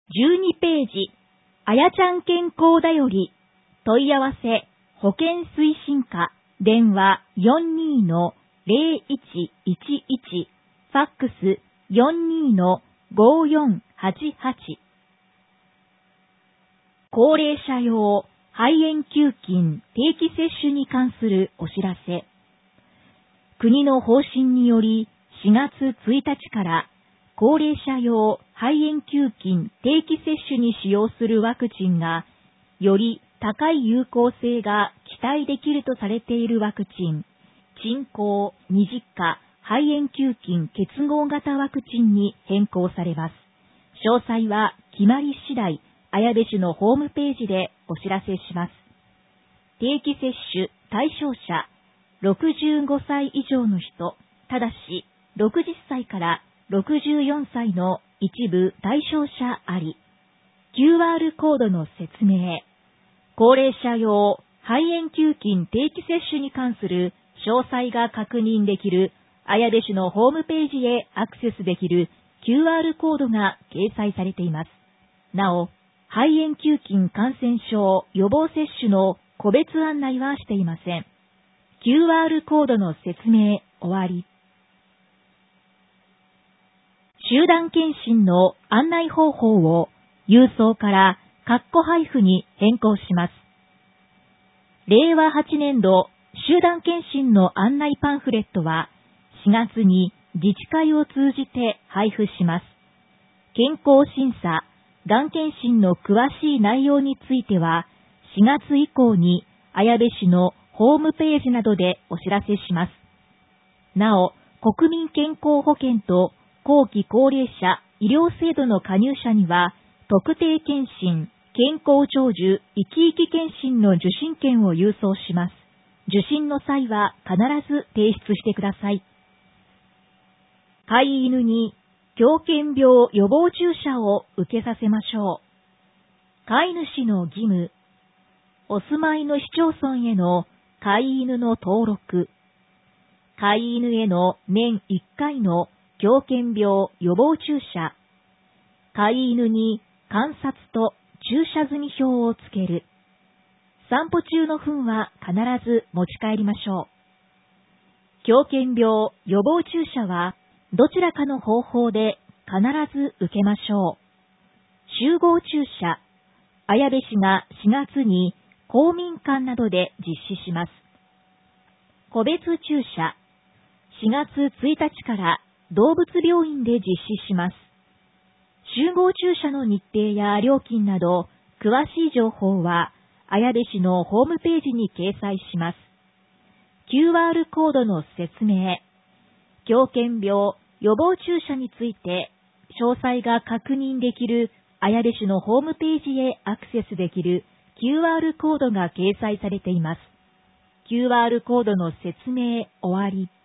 12ページ、あやちゃん健康だより、問い合わせ、保健推進課、電話 42-0111、ファックス 42-5488。高齢者用肺炎球菌定期接種に関するお知らせ。国の方針により4月1日から高齢者用肺炎球菌定期接種に使用するワクチンがより高い有効性が期待できるとされているワクチン、鎮降20価肺炎球菌結合型ワクチンに変更されます。詳細は決まり次第、綾部市のホームページでお知らせします。定期接種対象者、65歳以上の人、ただし60歳から64歳の一部対象者あり。QR コードの説明。高齢者用肺炎球菌定期接種に関する詳細が確認できる綾部市のホームページへアクセスできる QR コードが掲載されています。なお、肺炎球菌感染症予防接種の個別案内はしていません。QR コードの説明終わり。集団検診の案内方法を郵送から括弧配布に変更します。令和8年度集団検診の案内パンフレットは4月に自治会を通じて配布します。健康審査、がん検診の詳しい内容については4月以降に綾部市のホームページなどでお知らせします。なお、国民健康保険と後期高齢者医療制度の加入者には特定健診、健康長寿生き生き健診の受診券を郵送します。受診の際は必ず提出してください。飼い犬に狂犬病予防注射を受けさせましょう。飼い主の義務。お住まいの市町村への飼い犬の登録。飼い犬への年1回の狂犬病予防注射。飼い犬に観察と注射済み表をつける。散歩中の糞は必ず持ち帰りましょう。狂犬病予防注射はどちらかの方法で必ず受けましょう。集合注射。綾部市が4月に公民館などで実施します。個別注射。4月1日から動物病院で実施します。集合注射の日程や料金など詳しい情報は綾部市のホームページに掲載します。QR コードの説明。狂犬病予防注射について詳細が確認できる綾部市のホームページへアクセスできる QR コードが掲載されています。QR コードの説明終わり。